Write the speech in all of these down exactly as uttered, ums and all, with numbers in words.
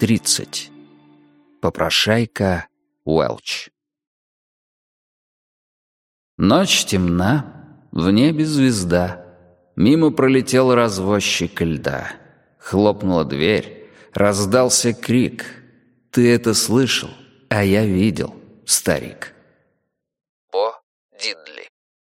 тридцать. Попрошайка Уэлч. Ночь темна, в небе звезда. Мимо пролетел развозчик льда. Хлопнула дверь, раздался крик. Ты это слышал, а я видел, старик. Бо Дидли.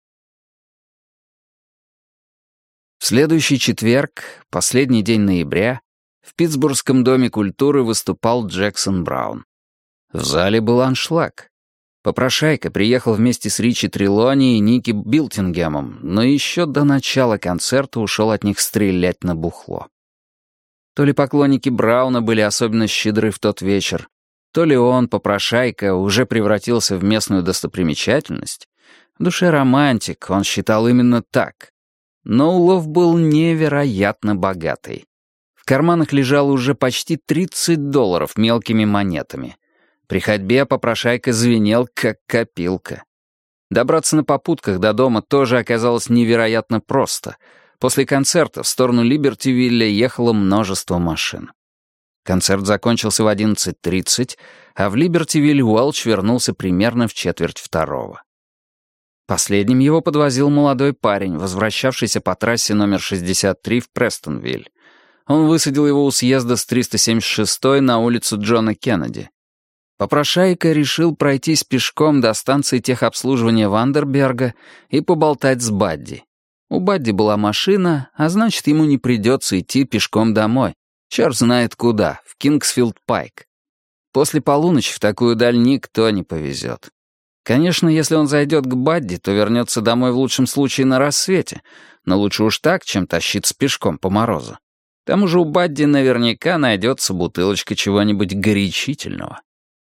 В следующий четверг, последний день ноября, в Питтсбургском доме культуры выступал Джексон Браун. В зале был аншлаг. Попрошайка приехал вместе с Ричи Трелони и Ники Билтингемом, но еще до начала концерта ушел от них стрелять на бухло. То ли поклонники Брауна были особенно щедры в тот вечер, то ли он, попрошайка, уже превратился в местную достопримечательность. В душе романтик, он считал именно так. Но улов был невероятно богатый. В карманах лежало уже почти тридцать долларов мелкими монетами. При ходьбе попрошайка звенел, как копилка. Добраться на попутках до дома тоже оказалось невероятно просто. После концерта в сторону Либертивилля ехало множество машин. Концерт закончился в одиннадцать тридцать, а в Либертивиль Уэлч вернулся примерно в четверть второго. Последним его подвозил молодой парень, возвращавшийся по трассе номер шестьдесят три в Престонвиль. Он высадил его у съезда с триста семьдесят шестой на улицу Джона Кеннеди. Попрошайка решил пройтись пешком до станции техобслуживания Вандерберга и поболтать с Бадди. У Бадди была машина, а значит, ему не придется идти пешком домой. Черт знает куда, в Кингсфилд-Пайк. После полуночи в такую даль никто не повезет. Конечно, если он зайдет к Бадди, то вернется домой в лучшем случае на рассвете, но лучше уж так, чем тащиться пешком по морозу. К тому же у Бадди наверняка найдется бутылочка чего-нибудь горячительного.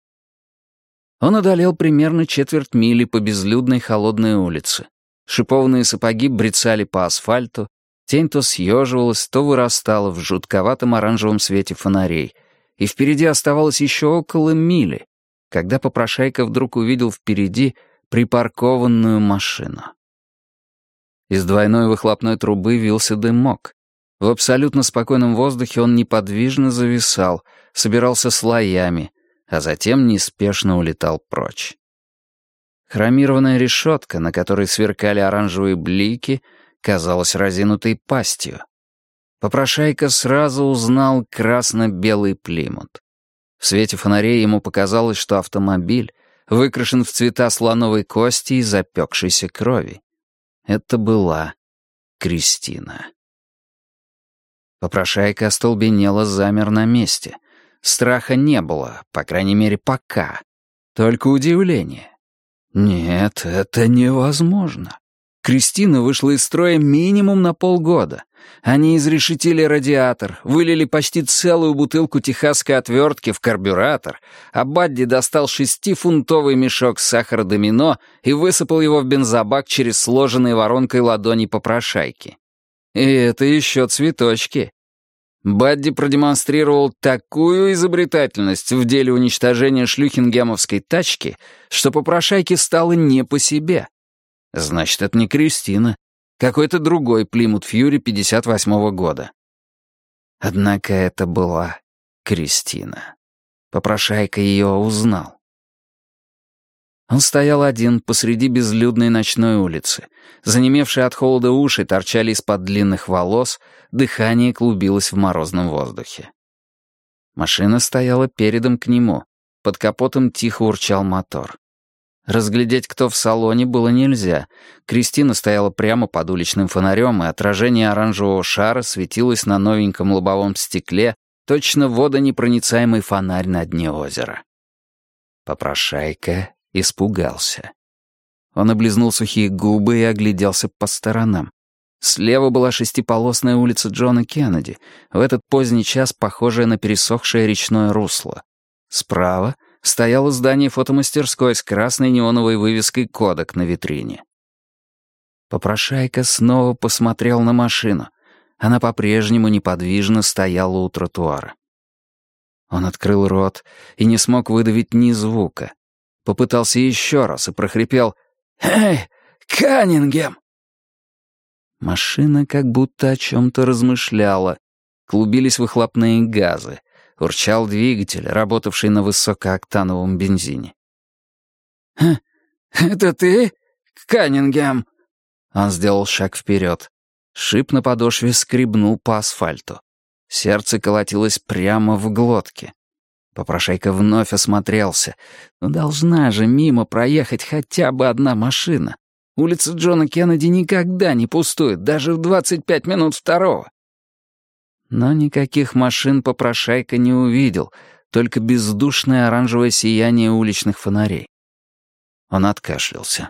Он одолел примерно четверть мили по безлюдной холодной улице. Шипованные сапоги брецали по асфальту, тень то съеживалась, то вырастала в жутковатом оранжевом свете фонарей, и впереди оставалось еще около мили, когда попрошайка вдруг увидел впереди припаркованную машину. Из двойной выхлопной трубы вился дымок. В абсолютно спокойном воздухе он неподвижно зависал, собирался слоями, а затем неспешно улетал прочь. Хромированная решетка, на которой сверкали оранжевые блики, казалась разинутой пастью. Попрошайка сразу узнал красно-белый Плимут. В свете фонарей ему показалось, что автомобиль выкрашен в цвета слоновой кости и запекшейся крови. Это была Кристина. Попрошайка остолбенело замер на месте. Страха не было, по крайней мере, пока. Только удивление. Нет, это невозможно. Кристина вышла из строя минимум на полгода. Они изрешетили радиатор, вылили почти целую бутылку техасской отвертки в карбюратор, а Бадди достал шестифунтовый мешок сахара-домино и высыпал его в бензобак через сложенные воронкой ладони попрошайки. И это еще цветочки. Бадди продемонстрировал такую изобретательность в деле уничтожения шлюхингемовской тачки, что попрошайке стало не по себе. Значит, это не Кристина. Какой-то другой Плимут Фьюри пятьдесят восьмого года. Однако это была Кристина. Попрошайка ее узнал. Он стоял один посреди безлюдной ночной улицы. Занемевшие от холода уши торчали из-под длинных волос, дыхание клубилось в морозном воздухе. Машина стояла передом к нему. Под капотом тихо урчал мотор. Разглядеть, кто в салоне, было нельзя. Кристина стояла прямо под уличным фонарем, и отражение оранжевого шара светилось на новеньком лобовом стекле, точно водонепроницаемый фонарь на дне озера. Попрошайка испугался. Он облизнул сухие губы и огляделся по сторонам. Слева была шестиполосная улица Джона Кеннеди, в этот поздний час похожая на пересохшее речное русло. Справа стояло здание фотомастерской с красной неоновой вывеской «Кодак» на витрине. Попрошайка снова посмотрел на машину. Она по-прежнему неподвижно стояла у тротуара. Он открыл рот и не смог выдавить ни звука. Попытался еще раз и прохрипел: «Эй, Каннингем!» Машина как будто о чем-то размышляла. Клубились выхлопные газы. Урчал двигатель, работавший на высокооктановом бензине. «Это ты, Каннингем?» Он сделал шаг вперед. Шип на подошве скребнул по асфальту. Сердце колотилось прямо в глотке. Попрошайка вновь осмотрелся. Но должна же мимо проехать хотя бы одна машина. Улица Джона Кеннеди никогда не пустует, даже в двадцать пять минут второго. Но никаких машин попрошайка не увидел, только бездушное оранжевое сияние уличных фонарей. Он откашлялся.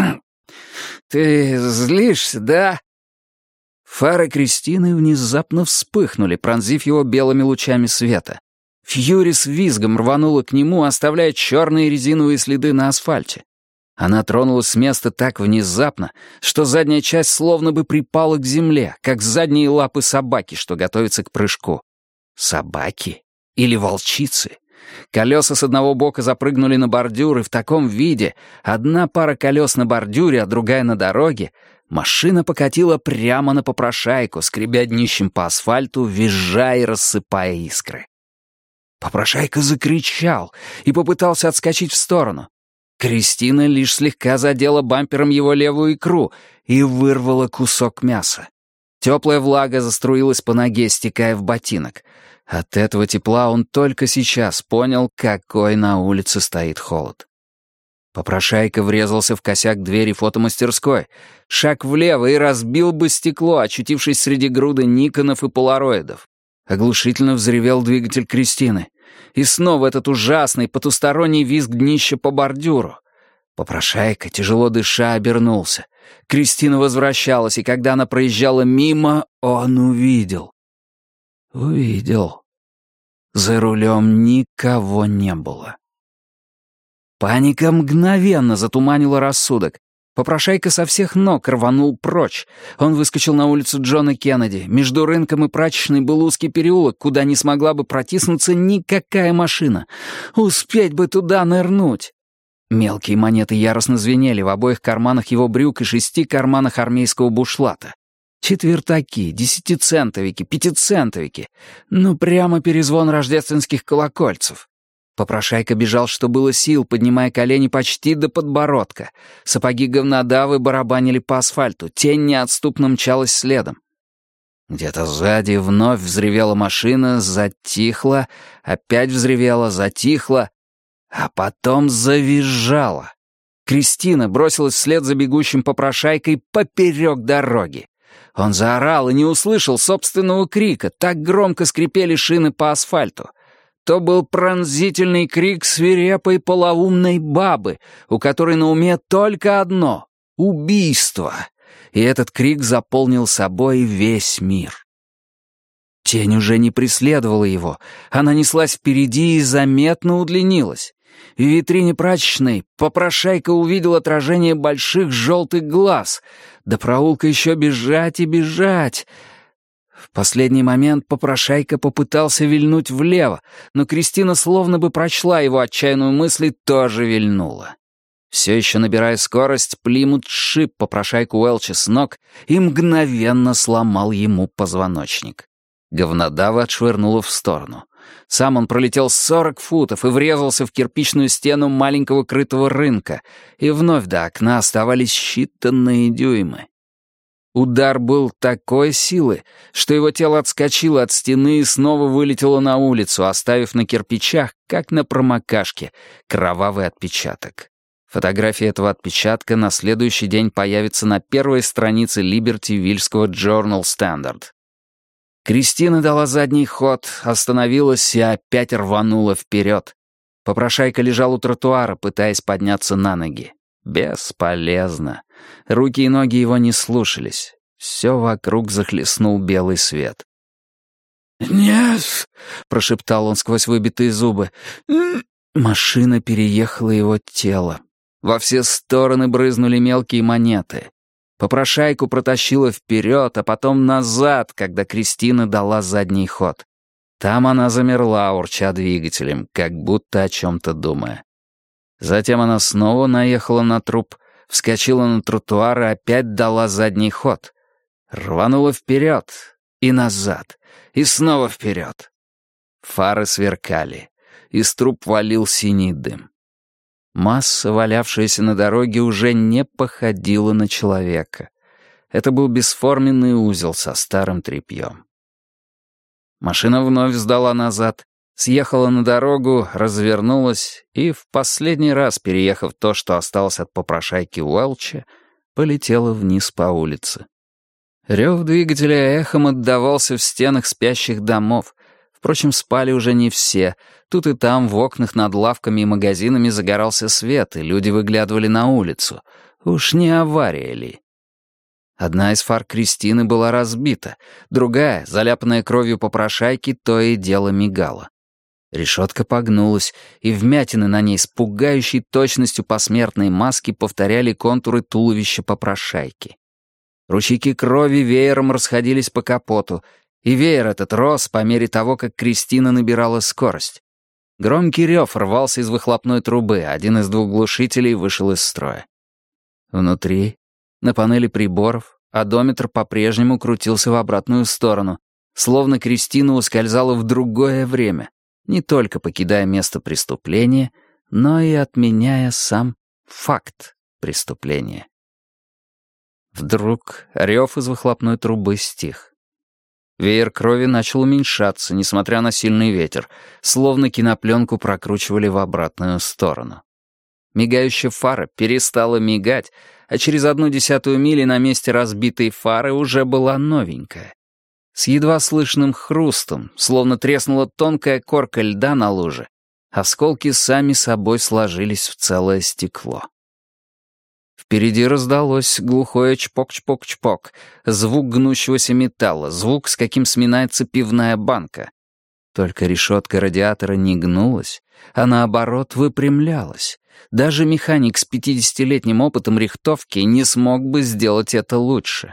«Ты злишься, да?» Фары Кристины внезапно вспыхнули, пронзив его белыми лучами света. Фьюри с визгом рванула к нему, оставляя черные резиновые следы на асфальте. Она тронулась с места так внезапно, что задняя часть словно бы припала к земле, как задние лапы собаки, что готовится к прыжку. Собаки? Или волчицы? Колеса с одного бока запрыгнули на бордюр, и в таком виде, одна пара колес на бордюре, а другая на дороге, машина покатила прямо на попрошайку, скребя днищем по асфальту, визжа и рассыпая искры. Попрошайка закричал и попытался отскочить в сторону. Кристина лишь слегка задела бампером его левую икру и вырвала кусок мяса. Теплая влага заструилась по ноге, стекая в ботинок. От этого тепла он только сейчас понял, какой на улице стоит холод. Попрошайка врезался в косяк двери фотомастерской. Шаг влево и разбил бы стекло, очутившись среди груды никонов и полароидов. Оглушительно взревел двигатель Кристины. И снова этот ужасный потусторонний визг днища по бордюру. Попрошайка, тяжело дыша, обернулся. Кристина возвращалась, и когда она проезжала мимо, он увидел. Увидел. За рулем никого не было. Паника мгновенно затуманила рассудок. Попрошайка со всех ног рванул прочь. Он выскочил на улицу Джона Кеннеди. Между рынком и прачечной был узкий переулок, куда не смогла бы протиснуться никакая машина. Успеть бы туда нырнуть. Мелкие монеты яростно звенели в обоих карманах его брюк и шести карманах армейского бушлата. Четвертаки, десятицентовики, пятицентовики. Ну, прямо перезвон рождественских колокольцев. Попрошайка бежал, что было сил, поднимая колени почти до подбородка. Сапоги говнодавы барабанили по асфальту, тень неотступно мчалась следом. Где-то сзади вновь взревела машина, затихла, опять взревела, затихла, а потом завизжала. Кристина бросилась вслед за бегущим попрошайкой поперек дороги. Он заорал и не услышал собственного крика, так громко скрипели шины по асфальту. То был пронзительный крик свирепой полоумной бабы, у которой на уме только одно — убийство. И этот крик заполнил собой весь мир. Тень уже не преследовала его. Она неслась впереди и заметно удлинилась. В витрине прачечной попрошайка увидел отражение больших желтых глаз. До проулка еще бежать и бежать. В последний момент попрошайка попытался вильнуть влево, но Кристина словно бы прочла его отчаянную мысль и тоже вильнула. Все еще набирая скорость, Плимут сшиб попрошайку Уэлча с ног и мгновенно сломал ему позвоночник. Говнодава отшвырнула в сторону. Сам он пролетел сорок футов и врезался в кирпичную стену маленького крытого рынка, и вновь до окна оставались считанные дюймы. Удар был такой силы, что его тело отскочило от стены и снова вылетело на улицу, оставив на кирпичах, как на промокашке, кровавый отпечаток. Фотография этого отпечатка на следующий день появится на первой странице Либерти-Вильского Journal Standard. Кристина дала задний ход, остановилась и опять рванула вперед. Попрошайка лежал у тротуара, пытаясь подняться на ноги. Бесполезно. Руки и ноги его не слушались. Все вокруг захлестнул белый свет. «Нет!» — прошептал он сквозь выбитые зубы. Машина переехала его тело. Во все стороны брызнули мелкие монеты. Попрошайку протащила вперед, а потом назад, когда Кристина дала задний ход. Там она замерла, урча двигателем, как будто о чем-то думая. Затем она снова наехала на труп, вскочила на тротуар и опять дала задний ход. Рванула вперед и назад, и снова вперед. Фары сверкали. Из труб валил синий дым. Масса, валявшаяся на дороге, уже не походила на человека. Это был бесформенный узел со старым тряпьем. Машина вновь сдала назад, съехала на дорогу, развернулась и, в последний раз переехав то, что осталось от попрошайки Уэлча, полетела вниз по улице. Рев двигателя эхом отдавался в стенах спящих домов. Впрочем, спали уже не все. Тут и там в окнах над лавками и магазинами загорался свет, и люди выглядывали на улицу. Уж не авария ли? Одна из фар Кристины была разбита, другая, заляпанная кровью попрошайки, то и дело мигала. Решетка погнулась, и вмятины на ней с пугающей точностью посмертной маски повторяли контуры туловища попрошайки. Ручейки крови веером расходились по капоту, и веер этот рос по мере того, как Кристина набирала скорость. Громкий рев рвался из выхлопной трубы, один из двух глушителей вышел из строя. Внутри, на панели приборов, одометр по-прежнему крутился в обратную сторону, словно Кристина ускользала в другое время, не только покидая место преступления, но и отменяя сам факт преступления. Вдруг рев из выхлопной трубы стих. Веер крови начал уменьшаться, несмотря на сильный ветер, словно кинопленку прокручивали в обратную сторону. Мигающая фара перестала мигать, а через одну десятую мили на месте разбитой фары уже была новенькая. С едва слышным хрустом, словно треснула тонкая корка льда на луже, осколки сами собой сложились в целое стекло. Впереди раздалось глухое чпок-чпок-чпок, звук гнущегося металла, звук, с каким сминается пивная банка. Только решетка радиатора не гнулась, а наоборот выпрямлялась. Даже механик с пятидесятилетним опытом рихтовки не смог бы сделать это лучше.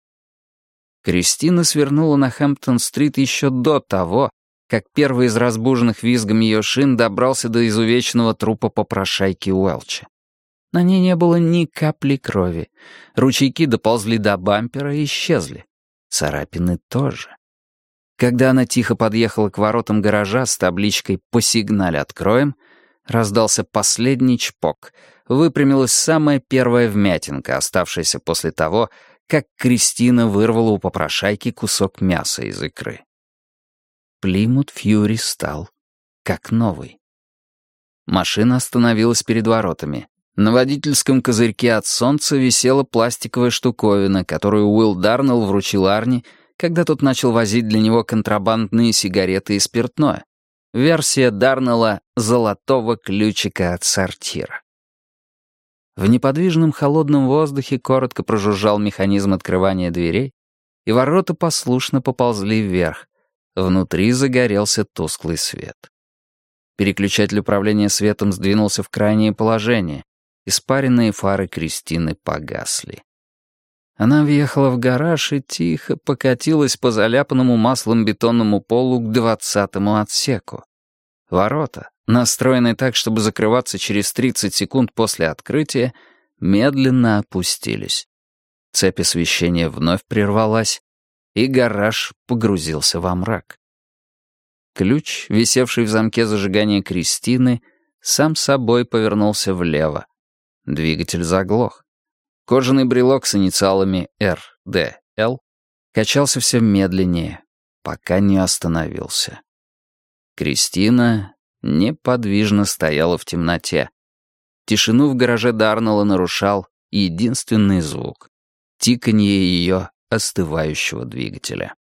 Кристина свернула на Хэмптон-стрит еще до того, как первый из разбуженных визгом ее шин добрался до изувеченного трупа попрошайки Уэлча. На ней не было ни капли крови. Ручейки доползли до бампера и исчезли. Царапины тоже. Когда она тихо подъехала к воротам гаража с табличкой «По сигнале откроем», раздался последний чпок. Выпрямилась самая первая вмятинка, оставшаяся после того, как Кристина вырвала у попрошайки кусок мяса из икры. Плимут Фьюри стал как новый. Машина остановилась перед воротами. На водительском козырьке от солнца висела пластиковая штуковина, которую Уилл Дарнелл вручил Арни, когда тот начал возить для него контрабандные сигареты и спиртное. Версия Дарнелла «Золотого ключика от сортира». В неподвижном холодном воздухе коротко прожужжал механизм открывания дверей, и ворота послушно поползли вверх. Внутри загорелся тусклый свет. Переключатель управления светом сдвинулся в крайнее положение. Испаренные фары Кристины погасли. Она въехала в гараж и тихо покатилась по заляпанному маслом бетонному полу к двадцатому отсеку. Ворота, настроенные так, чтобы закрываться через тридцать секунд после открытия, медленно опустились. Цепь освещения вновь прервалась, и гараж погрузился во мрак. Ключ, висевший в замке зажигания Кристины, сам собой повернулся влево. Двигатель заглох. Кожаный брелок с инициалами эр дэ эл качался все медленнее, пока не остановился. Кристина неподвижно стояла в темноте. Тишину в гараже Дарнелла нарушал единственный звук — тиканье ее остывающего двигателя.